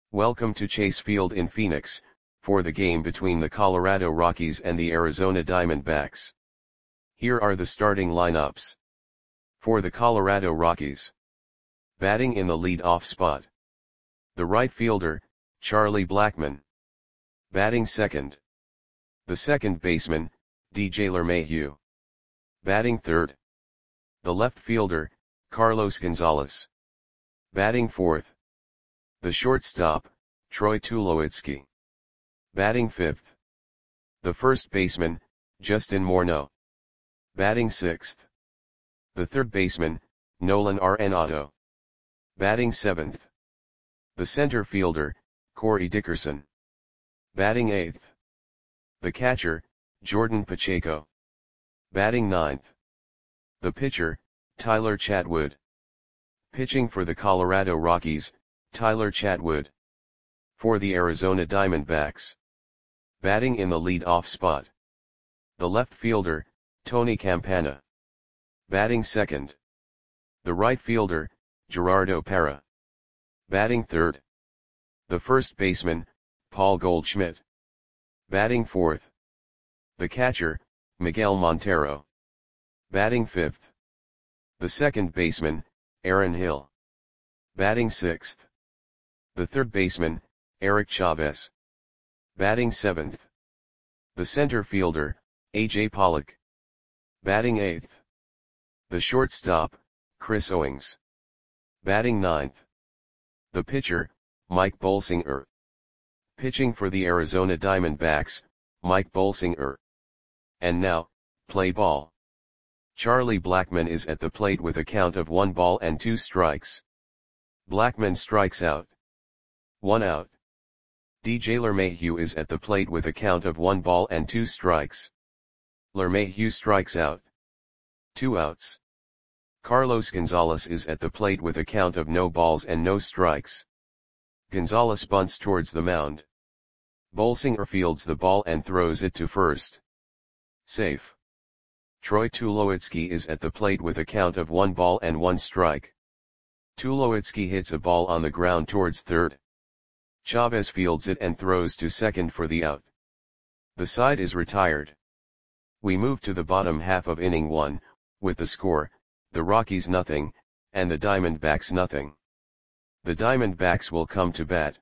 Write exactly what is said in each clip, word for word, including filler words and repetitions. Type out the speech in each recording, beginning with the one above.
Welcome to Chase Field in Phoenix, for the game between the Colorado Rockies and the Arizona Diamondbacks. Here are the starting lineups. For the Colorado Rockies. Batting in the lead-off spot. The right fielder, Charlie Blackmon. Batting second. The second baseman, D J LeMahieu. Batting third. The left fielder, Carlos Gonzalez. Batting fourth. The shortstop, Troy Tulowitzki. Batting fifth. The first baseman, Justin Morneau. Batting sixth. The third baseman, Nolan Arenado. Batting seventh. The center fielder, Corey Dickerson. Batting eighth. The catcher, Jordan Pacheco. Batting ninth. The pitcher, Tyler Chatwood. Pitching for the Colorado Rockies, Tyler Chatwood. For the Arizona Diamondbacks. Batting in the lead-off spot. The left fielder, Tony Campana. Batting second. The right fielder, Gerardo Parra. Batting third. The first baseman, Paul Goldschmidt. Batting fourth. The catcher, Miguel Montero. Batting fifth. The second baseman, Aaron Hill. Batting sixth. The third baseman, Eric Chavez. Batting seventh. The center fielder, A J Pollock. Batting eighth. The shortstop, Chris Owings. Batting ninth. The pitcher, Mike Bolsinger. Pitching for the Arizona Diamondbacks, Mike Bolsinger. And now, play ball. Charlie Blackmon is at the plate with a count of one ball and two strikes. Blackmon strikes out. One out. D J LeMahieu is at the plate with a count of one ball and two strikes. LeMahieu strikes out. Two outs. Carlos Gonzalez is at the plate with a count of no balls and no strikes. Gonzalez bunts towards the mound. Bolsinger fields the ball and throws it to first. Safe. Troy Tulowitzki is at the plate with a count of one ball and one strike. Tulowitzki hits a ball on the ground towards third. Chavez fields it and throws to second for the out. The side is retired. We move to the bottom half of inning one, with the score, the Rockies nothing, and the Diamondbacks nothing. The Diamondbacks will come to bat.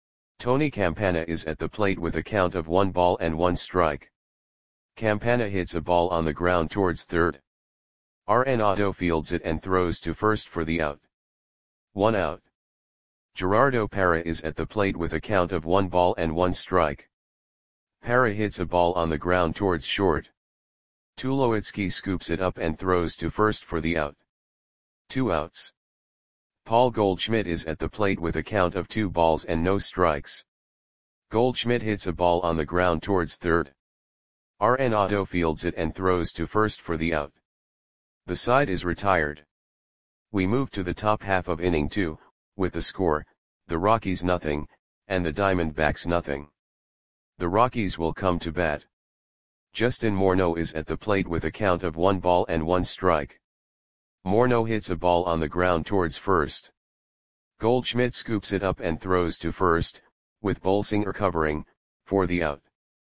Tony Campana is at the plate with a count of one ball and one strike. Campana hits a ball on the ground towards third. Arenado fields it and throws to first for the out. One out. Gerardo Parra is at the plate with a count of one ball and one strike. Parra hits a ball on the ground towards short. Tulowitzki scoops it up and throws to first for the out. Two outs. Paul Goldschmidt is at the plate with a count of two balls and no strikes. Goldschmidt hits a ball on the ground towards third. Arenado fields it and throws to first for the out. The side is retired. We move to the top half of inning two, with the score, the Rockies nothing, and the Diamondbacks nothing. The Rockies will come to bat. Justin Morneau is at the plate with a count of one ball and one strike. Morneau hits a ball on the ground towards first. Goldschmidt scoops it up and throws to first, with Bolsinger covering, for the out.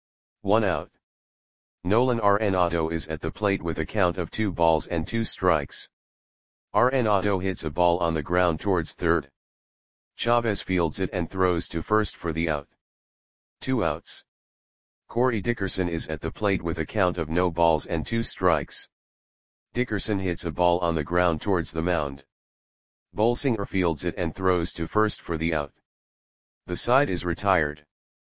One out. Nolan Arenado is at the plate with a count of two balls and two strikes. Arenado hits a ball on the ground towards third. Chavez fields it and throws to first for the out. Two outs. Corey Dickerson is at the plate with a count of no balls and two strikes. Dickerson hits a ball on the ground towards the mound. Bolsinger fields it and throws to first for the out. The side is retired.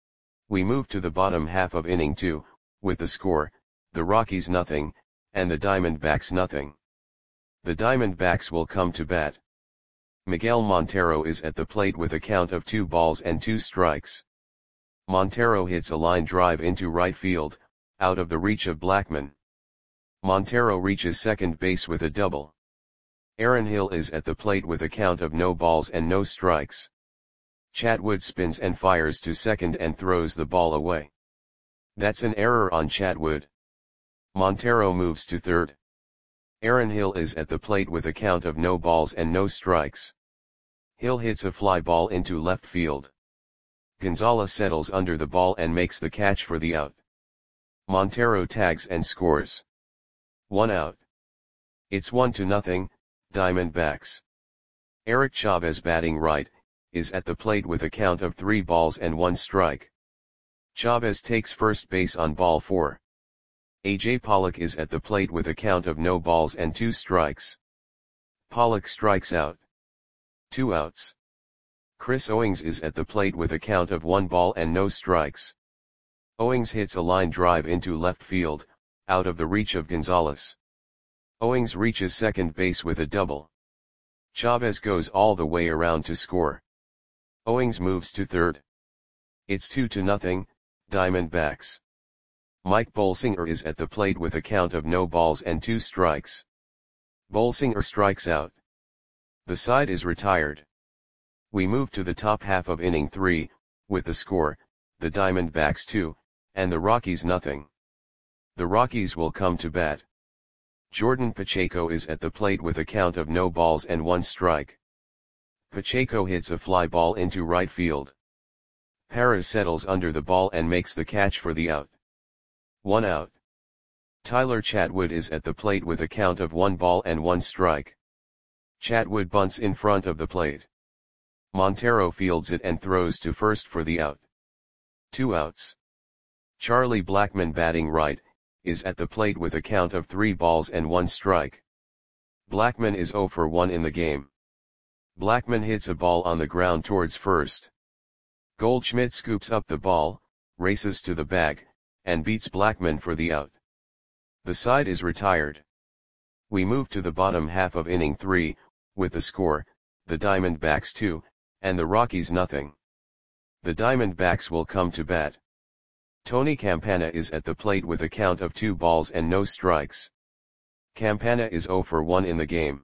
We move to the bottom half of inning two, with the score, the Rockies nothing, and the Diamondbacks nothing. The Diamondbacks will come to bat. Miguel Montero is at the plate with a count of two balls and two strikes. Montero hits a line drive into right field, out of the reach of Blackmon. Montero reaches second base with a double. Aaron Hill is at the plate with a count of no balls and no strikes. Chatwood spins and fires to second and throws the ball away. That's an error on Chatwood. Montero moves to third. Aaron Hill is at the plate with a count of no balls and no strikes. Hill hits a fly ball into left field. Gonzalez settles under the ball and makes the catch for the out. Montero tags and scores. One out. It's one to nothing, Diamondbacks. Eric Chavez batting right, is at the plate with a count of three balls and one strike. Chavez takes first base on ball four. A J Pollock is at the plate with a count of no balls and two strikes. Pollock strikes out. Two outs. Chris Owings is at the plate with a count of one ball and no strikes. Owings hits a line drive into left field, out of the reach of Gonzalez. Owings reaches second base with a double. Chavez goes all the way around to score. Owings moves to third. It's two to nothing, Diamondbacks. Mike Bolsinger is at the plate with a count of no balls and two strikes. Bolsinger strikes out. The side is retired. We move to the top half of inning three, with the score, the Diamondbacks two, and the Rockies nothing. The Rockies will come to bat. Jordan Pacheco is at the plate with a count of no balls and one strike. Pacheco hits a fly ball into right field. Parra settles under the ball and makes the catch for the out. One out. Tyler Chatwood is at the plate with a count of one ball and one strike. Chatwood bunts in front of the plate. Montero fields it and throws to first for the out. Two outs. Charlie Blackmon batting right, is at the plate with a count of three balls and one strike. Blackmon is zero for one in the game. Blackmon hits a ball on the ground towards first. Goldschmidt scoops up the ball, races to the bag, and beats Blackmon for the out. The side is retired. We move to the bottom half of inning three, with the score, the Diamondbacks two, and the Rockies nothing. The Diamondbacks will come to bat. Tony Campana is at the plate with a count of two balls and no strikes. Campana is zero for one in the game.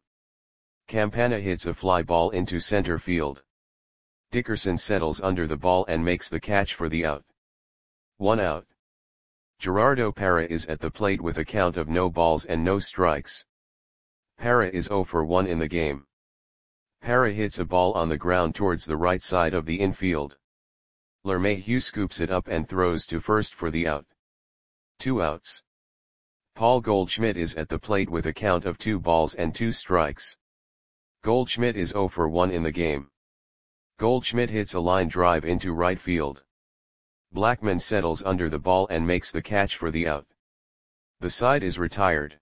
Campana hits a fly ball into center field. Dickerson settles under the ball and makes the catch for the out. One out. Gerardo Parra is at the plate with a count of no balls and no strikes. Parra is zero for one in the game. Parra hits a ball on the ground towards the right side of the infield. LeMahieu scoops it up and throws to first for the out. Two outs. Paul Goldschmidt is at the plate with a count of two balls and two strikes. Goldschmidt is zero for one in the game. Goldschmidt hits a line drive into right field. Blackmon settles under the ball and makes the catch for the out. The side is retired.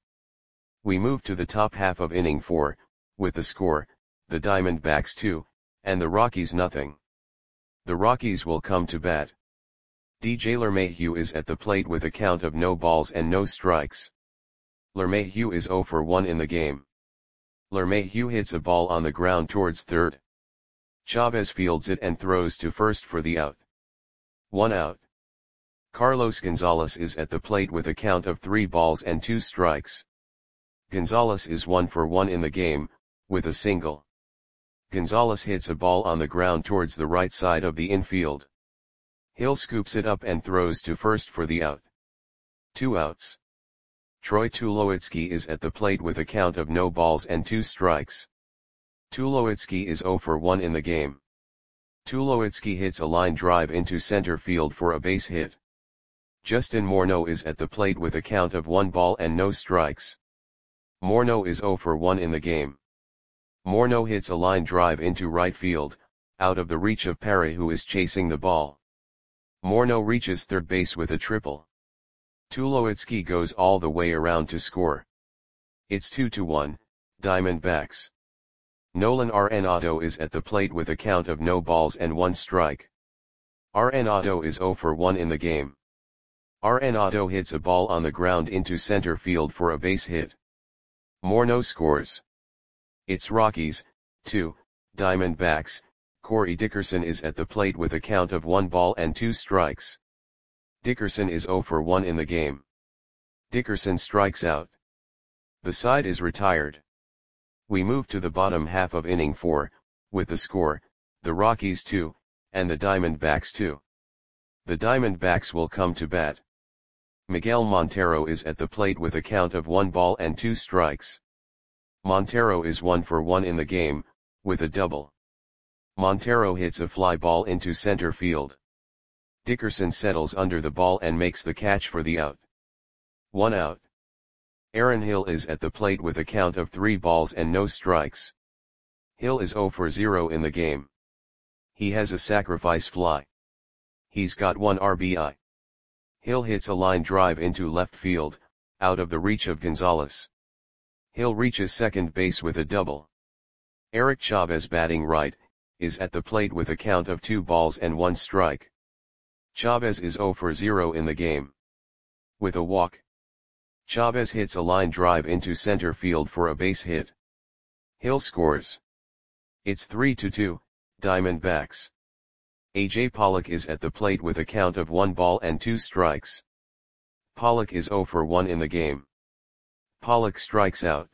We move to the top half of inning four, with the score, the Diamondbacks two, and the Rockies nothing. The Rockies will come to bat. D J LeMahieu is at the plate with a count of no balls and no strikes. LeMahieu is zero for one in the game. LeMahieu hits a ball on the ground towards third. Chavez fields it and throws to first for the out. One out. Carlos Gonzalez is at the plate with a count of three balls and two strikes. Gonzalez is one for one in the game, with a single. Gonzalez hits a ball on the ground towards the right side of the infield. Hill scoops it up and throws to first for the out. Two outs. Troy Tulowitzki is at the plate with a count of no balls and two strikes. Tulowitzki is zero for one in the game. Tulowitzki hits a line drive into center field for a base hit. Justin Morneau is at the plate with a count of one ball and no strikes. Morneau is zero for one in the game. Morneau hits a line drive into right field, out of the reach of Parra who is chasing the ball. Morneau reaches third base with a triple. Tulowitzki goes all the way around to score. It's two to one, Diamondbacks. Nolan Arenado is at the plate with a count of no balls and one strike. Arenado is zero for one in the game. Arenado hits a ball on the ground into center field for a base hit. Morneau scores. It's Rockies, two, Diamondbacks. Corey Dickerson is at the plate with a count of one ball and two strikes. Dickerson is zero for one in the game. Dickerson strikes out. The side is retired. We move to the bottom half of inning four, with the score, the Rockies two, and the Diamondbacks two. The Diamondbacks will come to bat. Miguel Montero is at the plate with a count of one ball and two strikes. Montero is one for one in the game, with a double. Montero hits a fly ball into center field. Dickerson settles under the ball and makes the catch for the out. One out. Aaron Hill is at the plate with a count of three balls and no strikes. Hill is zero for zero in the game. He has a sacrifice fly. He's got one R B I. Hill hits a line drive into left field, out of the reach of Gonzalez. Hill reaches second base with a double. Eric Chavez, batting right, is at the plate with a count of two balls and one strike. Chavez is zero for zero in the game. With a walk, Chavez hits a line drive into center field for a base hit. Hill scores. It's three to two, Diamondbacks. A J Pollock is at the plate with a count of one ball and two strikes. Pollock is zero for one in the game. Pollock strikes out.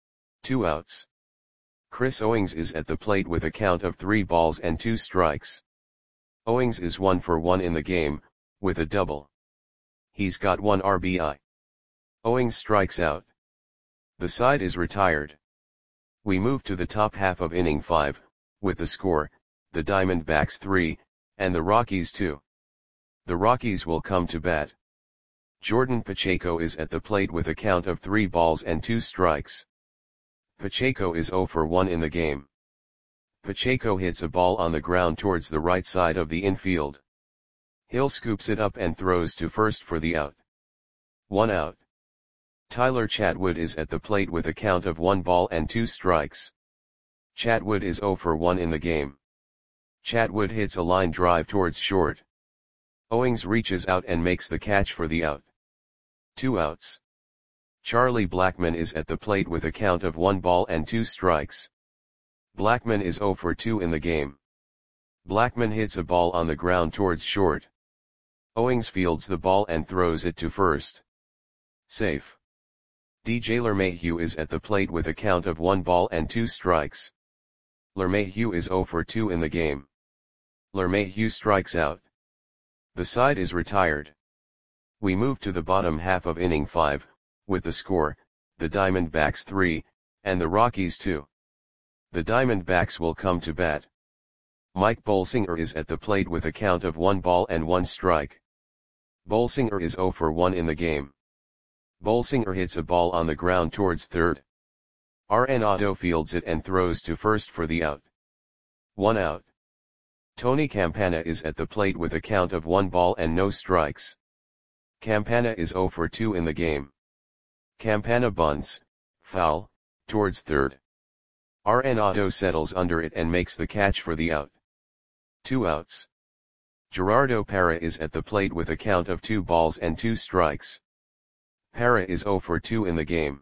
Two outs. Chris Owings is at the plate with a count of three balls and two strikes. Owings is one for one in the game, with a double. He's got one R B I. Owings strikes out. The side is retired. We move to the top half of inning five, with the score, the Diamondbacks three, and the Rockies two. The Rockies will come to bat. Jordan Pacheco is at the plate with a count of three balls and two strikes. Pacheco is zero for one in the game. Pacheco hits a ball on the ground towards the right side of the infield. Hill scoops it up and throws to first for the out. One out. Tyler Chatwood is at the plate with a count of one ball and two strikes. Chatwood is zero for one in the game. Chatwood hits a line drive towards short. Owings reaches out and makes the catch for the out. Two outs. Charlie Blackmon is at the plate with a count of one ball and two strikes. Blackmon is zero for two in the game. Blackmon hits a ball on the ground towards short. Owings fields the ball and throws it to first. Safe. D J LeMahieu is at the plate with a count of one ball and two strikes. LeMahieu is zero for two in the game. LeMahieu strikes out. The side is retired. We move to the bottom half of inning five, with the score, the Diamondbacks three, and the Rockies two. The Diamondbacks will come to bat. Mike Bolsinger is at the plate with a count of one ball and one strike. Bolsinger is zero for one in the game. Bolsinger hits a ball on the ground towards third. Arenado fields it and throws to first for the out. One out. Tony Campana is at the plate with a count of one ball and no strikes. Campana is zero for two in the game. Campana bunts, foul, towards third. Arenado settles under it and makes the catch for the out. Two outs. Gerardo Parra is at the plate with a count of two balls and two strikes. Parra is zero for two in the game.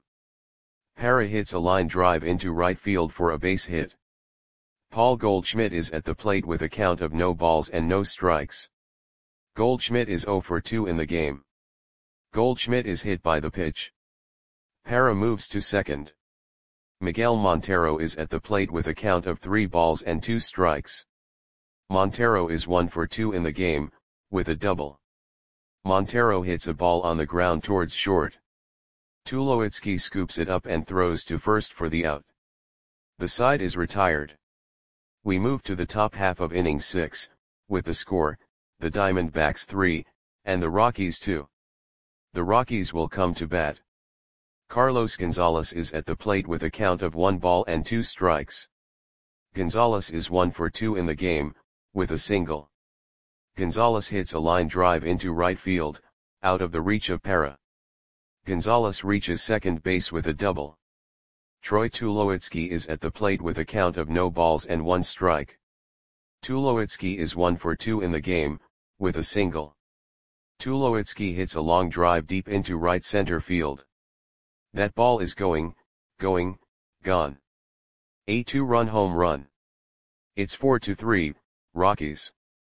Parra hits a line drive into right field for a base hit. Paul Goldschmidt is at the plate with a count of no balls and no strikes. Goldschmidt is zero for two in the game. Goldschmidt is hit by the pitch. Parra moves to second. Miguel Montero is at the plate with a count of three balls and two strikes. Montero is one for two in the game, with a double. Montero hits a ball on the ground towards short. Tulowitzki scoops it up and throws to first for the out. The side is retired. We move to the top half of inning six, with the score, the Diamondbacks three, and the Rockies two. The Rockies will come to bat. Carlos Gonzalez is at the plate with a count of one ball and two strikes. Gonzalez is one for two in the game, with a single. Gonzalez hits a line drive into right field, out of the reach of Parra. Gonzalez reaches second base with a double. Troy Tulowitzki is at the plate with a count of no balls and one strike. Tulowitzki is one for two in the game, with a single. Tulowitzki hits a long drive deep into right center field. That ball is going, going, gone. A two-run home run. It's four to three, Rockies.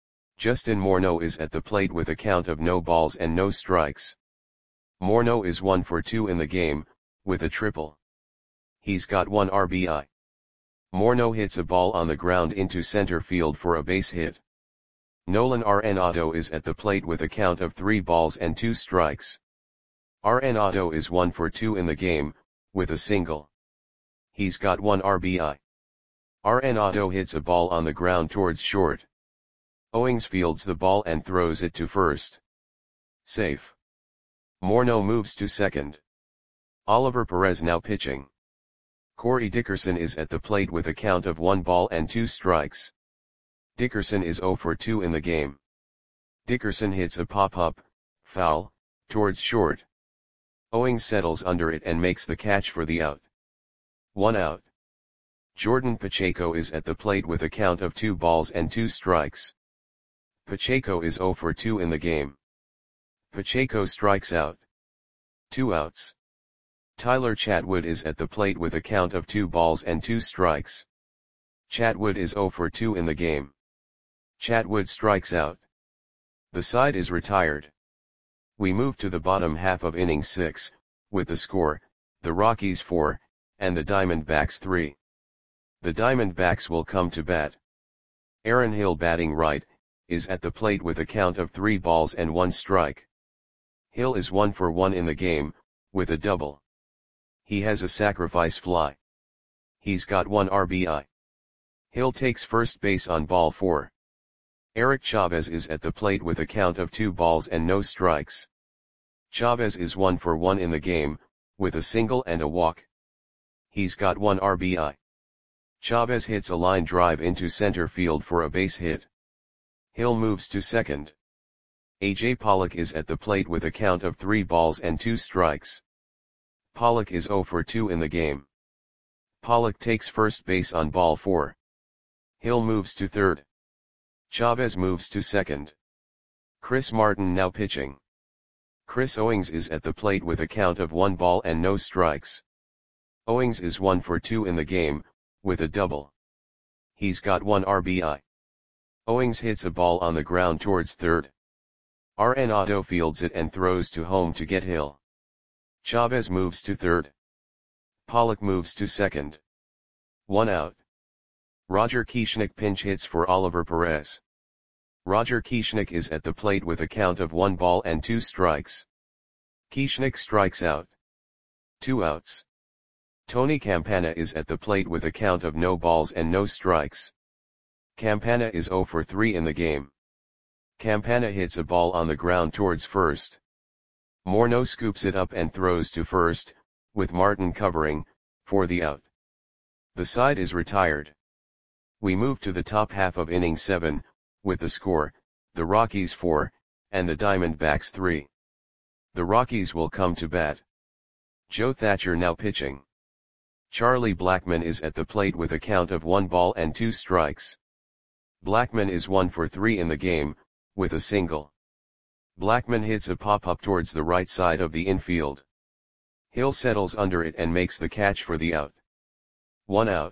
Justin Morneau is at the plate with a count of no balls and no strikes. Morneau is one for two in the game, with a triple. He's got one R B I. Morneau hits a ball on the ground into center field for a base hit. Nolan Arenado is at the plate with a count of three balls and two strikes. Arenado is one for two in the game, with a single. He's got one R B I. Arenado hits a ball on the ground towards short. Owings fields the ball and throws it to first. Safe. Morneau moves to second. Oliver Perez now pitching. Corey Dickerson is at the plate with a count of one ball and two strikes. Dickerson is zero for two in the game. Dickerson hits a pop-up, foul, towards short. Owings settles under it and makes the catch for the out. One out. Jordan Pacheco is at the plate with a count of two balls and two strikes. Pacheco is zero for two in the game. Pacheco strikes out. Two outs. Tyler Chatwood is at the plate with a count of two balls and two strikes. Chatwood is zero for two in the game. Chatwood strikes out. The side is retired. We move to the bottom half of inning six, with the score, the Rockies four, and the Diamondbacks three. The Diamondbacks will come to bat. Aaron Hill batting right, is at the plate with a count of three balls and one strike. Hill is one for one in the game, with a double. He has a sacrifice fly. He's got one R B I. Hill takes first base on ball four. Eric Chavez is at the plate with a count of two balls and no strikes. Chavez is one for one in the game, with a single and a walk. He's got one R B I. Chavez hits a line drive into center field for a base hit. Hill moves to second. A J Pollock is at the plate with a count of three balls and two strikes. Pollock is zero for two in the game. Pollock takes first base on ball four. Hill moves to third. Chavez moves to second. Chris Martin now pitching. Chris Owings is at the plate with a count of one ball and no strikes. Owings is one for two in the game, with a double. He's got one R B I. Owings hits a ball on the ground towards third. Arenado fields it and throws to home to get Hill. Chavez moves to third. Pollock moves to second. One out. Roger Kieschnick pinch hits for Oliver Perez. Roger Kieschnick is at the plate with a count of one ball and two strikes. Kieschnick strikes out. Two outs. Tony Campana is at the plate with a count of no balls and no strikes. Campana is zero for three in the game. Campana hits a ball on the ground towards first. Morneau scoops it up and throws to first, with Martin covering, for the out. The side is retired. We move to the top half of inning seven, with the score, the Rockies four, and the Diamondbacks three. The Rockies will come to bat. Joe Thatcher now pitching. Charlie Blackmon is at the plate with a count of one ball and two strikes. Blackmon is one for three in the game, with a single. Blackmon hits a pop-up towards the right side of the infield. Hill settles under it and makes the catch for the out. One out.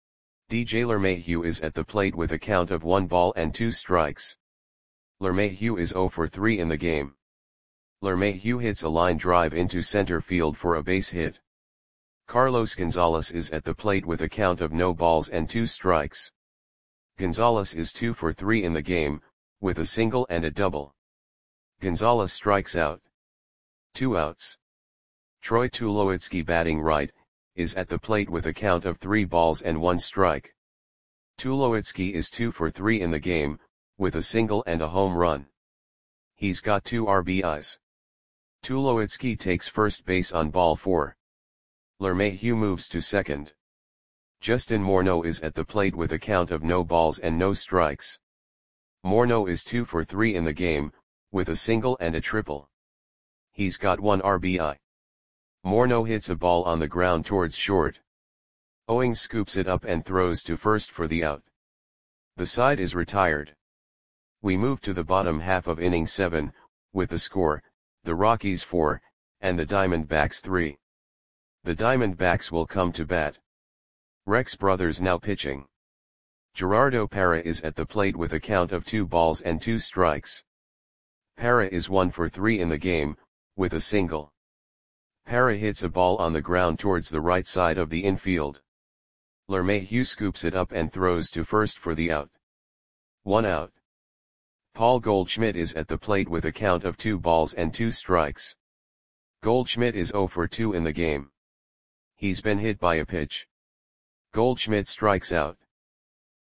D J LeMahieu is at the plate with a count of one ball and two strikes. LeMahieu is zero for three in the game. LeMahieu hits a line drive into center field for a base hit. Carlos Gonzalez is at the plate with a count of no balls and two strikes. Gonzalez is two for three in the game, with a single and a double. Gonzalez strikes out. Two outs. Troy Tulowitzki batting right, is at the plate with a count of three balls and one strike. Tulowitzki is two for three in the game, with a single and a home run. He's got two R B Is. Tulowitzki takes first base on ball four. LeMahieu moves to second. Justin Morneau is at the plate with a count of no balls and no strikes. Morneau is two for three in the game, with a single and a triple. He's got one R B I. Morneau hits a ball on the ground towards short. Owings scoops it up and throws to first for the out. The side is retired. We move to the bottom half of inning seven, with the score, the Rockies four, and the Diamondbacks three. The Diamondbacks will come to bat. Rex Brothers now pitching. Gerardo Parra is at the plate with a count of two balls and two strikes. Parra is one for three in the game, with a single. Parra hits a ball on the ground towards the right side of the infield. LeMahieu scoops it up and throws to first for the out. One out. Paul Goldschmidt is at the plate with a count of two balls and two strikes. Goldschmidt is zero for two in the game. He's been hit by a pitch. Goldschmidt strikes out.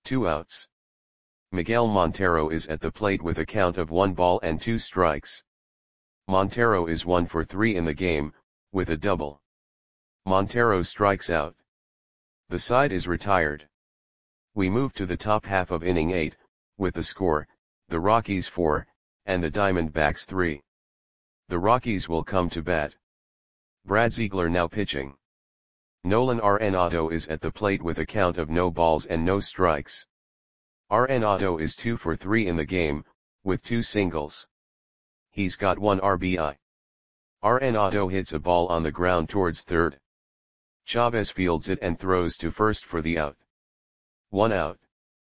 Two outs. Miguel Montero is at the plate with a count of one ball and two strikes. Montero is one for three in the game, with a double. Montero strikes out. The side is retired. We move to the top half of inning eight, with the score, the Rockies four, and the Diamondbacks three. The Rockies will come to bat. Brad Ziegler now pitching. Nolan Arenado is at the plate with a count of no balls and no strikes. Arenado is two for three in the game, with two singles. He's got one R B I. Arenado hits a ball on the ground towards third. Chavez fields it and throws to first for the out. One out.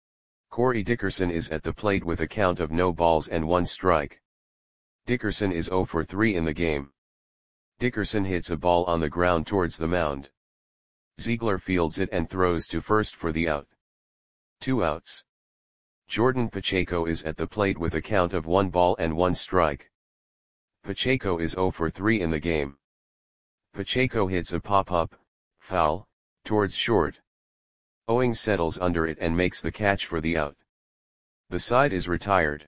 Corey Dickerson is at the plate with a count of no balls and one strike. Dickerson is zero for three in the game. Dickerson hits a ball on the ground towards the mound. Ziegler fields it and throws to first for the out. Two outs. Jordan Pacheco is at the plate with a count of one ball and one strike. Pacheco is zero for three in the game. Pacheco hits a pop-up, foul, towards short. Owings settles under it and makes the catch for the out. The side is retired.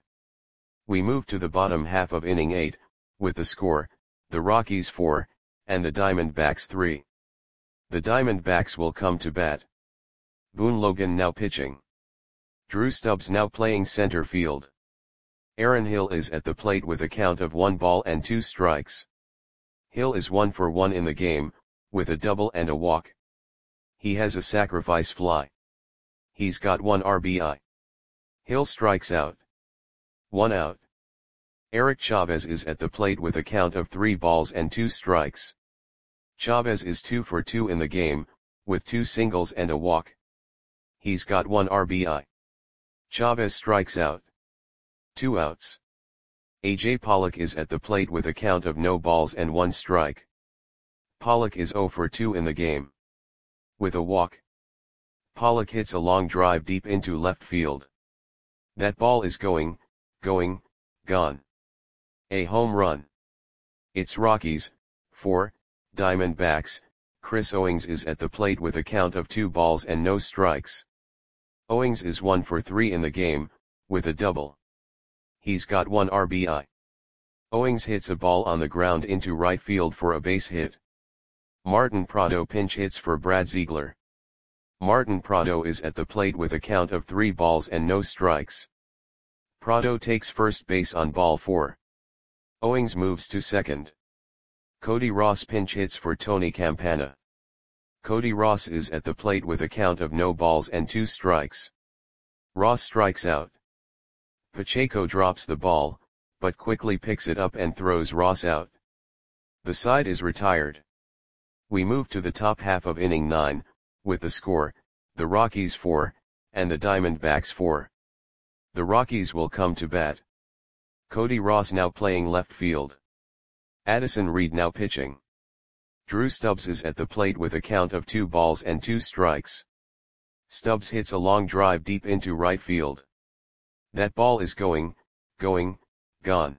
We move to the bottom half of inning eight, with the score, the Rockies four, and the Diamondbacks three. The Diamondbacks will come to bat. Boone Logan now pitching. Drew Stubbs now playing center field. Aaron Hill is at the plate with a count of one ball and two strikes. Hill is one for one in the game, with a double and a walk. He has a sacrifice fly. He's got one R B I. Hill strikes out. One out. Eric Chavez is at the plate with a count of three balls and two strikes. Chavez is two for two in the game, with two singles and a walk. He's got one R B I. Chavez strikes out. Two outs. A J Pollock is at the plate with a count of no balls and one strike. Pollock is zero for two in the game. With a walk. Pollock hits a long drive deep into left field. That ball is going, going, gone. A home run. It's Rockies, four, Diamondbacks. Chris Owings is at the plate with a count of two balls and no strikes. Owings is one for three in the game, with a double. He's got one R B I. Owings hits a ball on the ground into right field for a base hit. Martin Prado pinch hits for Brad Ziegler. Martin Prado is at the plate with a count of three balls and no strikes. Prado takes first base on ball four. Owings moves to second. Cody Ross pinch hits for Tony Campana. Cody Ross is at the plate with a count of no balls and two strikes. Ross strikes out. Pacheco drops the ball, but quickly picks it up and throws Ross out. The side is retired. We move to the top half of inning nine, with the score, the Rockies four, and the Diamondbacks four. The Rockies will come to bat. Cody Ross now playing left field. Addison Reed now pitching. Drew Stubbs is at the plate with a count of two balls and two strikes. Stubbs hits a long drive deep into right field. That ball is going, going, gone.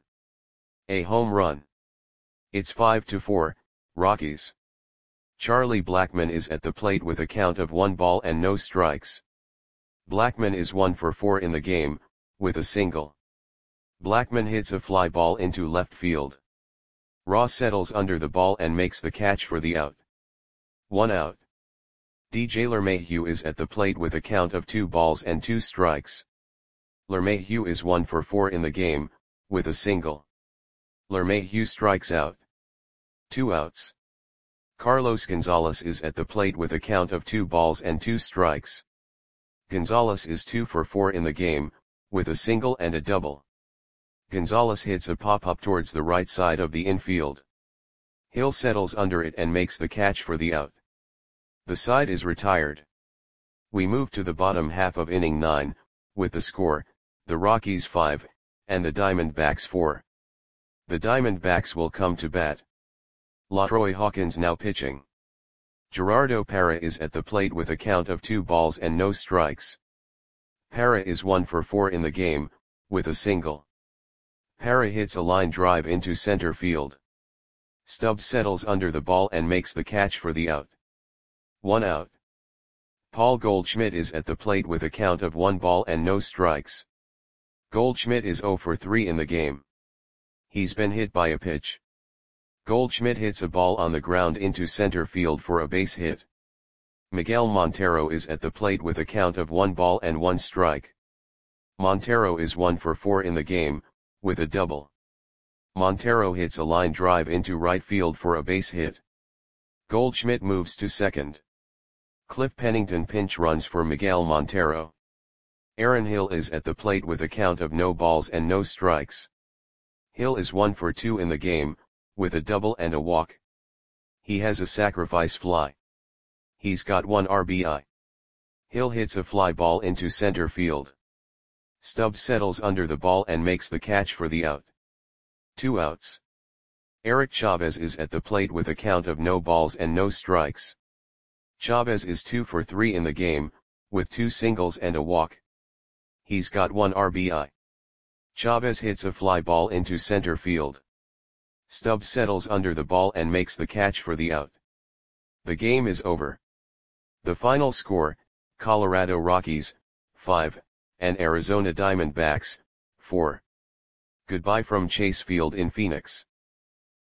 A home run. It's five to four, Rockies. Charlie Blackmon is at the plate with a count of one ball and no strikes. Blackmon is one for four in the game, with a single. Blackmon hits a fly ball into left field. Ross settles under the ball and makes the catch for the out. One out. D J LeMahieu is at the plate with a count of two balls and two strikes. LeMahieu is one for four in the game, with a single. LeMahieu strikes out. Two outs. Carlos Gonzalez is at the plate with a count of two balls and two strikes. Gonzalez is two for four in the game, with a single and a double. Gonzalez hits a pop-up towards the right side of the infield. Hill settles under it and makes the catch for the out. The side is retired. We move to the bottom half of inning nine, with the score, the Rockies five, and the Diamondbacks four. The Diamondbacks will come to bat. LaTroy Hawkins now pitching. Gerardo Parra is at the plate with a count of two balls and no strikes. Parra is one for four in the game, with a single. Parra hits a line drive into center field. Stubbs settles under the ball and makes the catch for the out. One out. Paul Goldschmidt is at the plate with a count of one ball and no strikes. Goldschmidt is zero for three in the game. He's been hit by a pitch. Goldschmidt hits a ball on the ground into center field for a base hit. Miguel Montero is at the plate with a count of one ball and one strike. Montero is one for four in the game, with a double. Montero hits a line drive into right field for a base hit. Goldschmidt moves to second. Cliff Pennington pinch runs for Miguel Montero. Aaron Hill is at the plate with a count of no balls and no strikes. Hill is one for two in the game, with a double and a walk. He has a sacrifice fly. He's got one R B I. Hill hits a fly ball into center field. Stubbs settles under the ball and makes the catch for the out. Two outs. Eric Chavez is at the plate with a count of no balls and no strikes. Chavez is two for three in the game, with two singles and a walk. He's got one R B I. Chavez hits a fly ball into center field. Stubbs settles under the ball and makes the catch for the out. The game is over. The final score, Colorado Rockies, five, and Arizona Diamondbacks, four. Goodbye from Chase Field in Phoenix.